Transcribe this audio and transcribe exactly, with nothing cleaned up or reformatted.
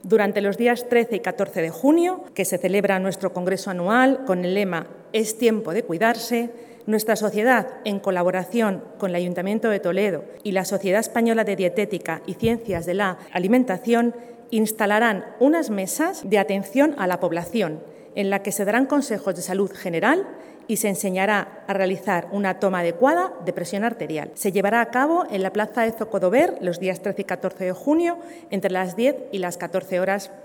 Durante los días trece y catorce de junio, que se celebra nuestro congreso anual con el lema «Es tiempo de cuidarse», nuestra sociedad, en colaboración con el Ayuntamiento de Toledo y la Sociedad Española de Dietética y Ciencias de la Alimentación, instalarán unas mesas de atención a la población, en la que se darán consejos de salud general y se enseñará a realizar una toma adecuada de presión arterial. Se llevará a cabo en la Plaza de Zocodover los días trece y catorce de junio, entre las diez y las catorce horas